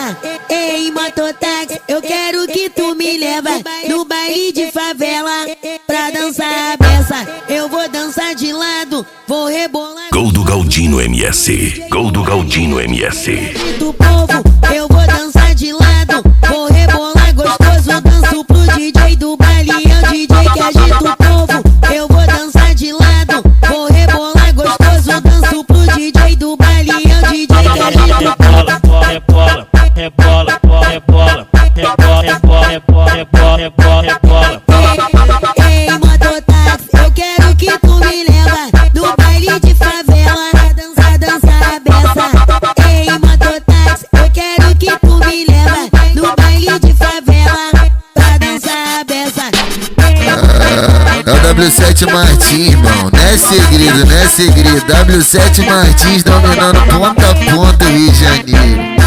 beça. Ei, mototáxi, eu quero que tu me leva no baile de favela pra dançar a beça. Eu vou dançar de lado, vou rebolar. Gol do Galdino MS. Gol do Galdino MS. Do povo, eu vou dançar de lado, vou rebolar gostoso. Danço pro DJ do baile, é o DJ que agita o povo. Eu vou dançar de lado, vou rebolar gostoso. Danço pro DJ do baile, é o DJ que agita o povo. Rebola, rebola, rebola, rebola, rebola, rebola, rebola, rebola, rebola. Ei, mototáxi, eu quero que tu me leva no baile de favela pra dançar a beça. Ei, mototáxi, eu quero que tu me leva no baile de favela pra dançar a beça. É o W7 Martins, irmão, não é segredo, não é segredo. W7 Martins dominando ponta a ponta Rio de Janeiro.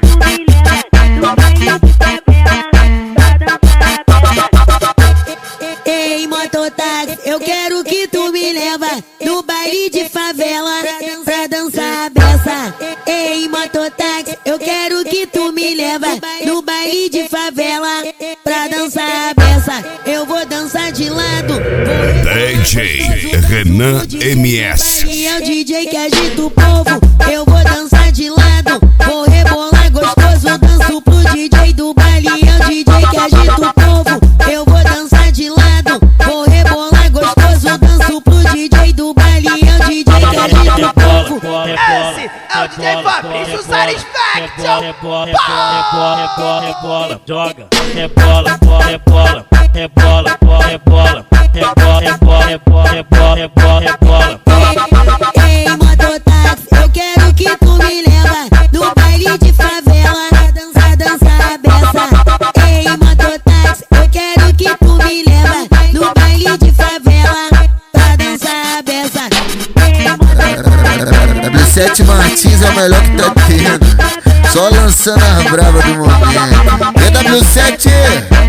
Ei, mototáxi, eu quero que tu me leva no baile de favela pra dançar a beça. Ei, mototáxi, eu quero que tu me leva no baile de favela pra dançar a beça. Eu vou dançar de lado, vou DJ Renan MS. e é o DJ que agita o povo. Eu vou dançar de lado, vou rebolar gostoso. Danço pro DJ do baile, é o DJ que agita o povo. Eu vou dançar de lado, vou rebolar gostoso. Danço pro DJ do baile, é o DJ que agita o povo. Esse é o DJ Fabrício Satisfaction. Rebola, rebola, rebola, joga, rebola, rebola, rebola, rebola, rebola, rebola, rebola, rebola, rebola. Ei, mototáxi, eu quero que tu me leva no baile de favela pra dançar a beça. Ei, mototáxi, eu quero que tu me leva no baile de favela pra dançar a beça. W7 Martins é o melhor que tá tendo, só lançando as bravas do momento. E W7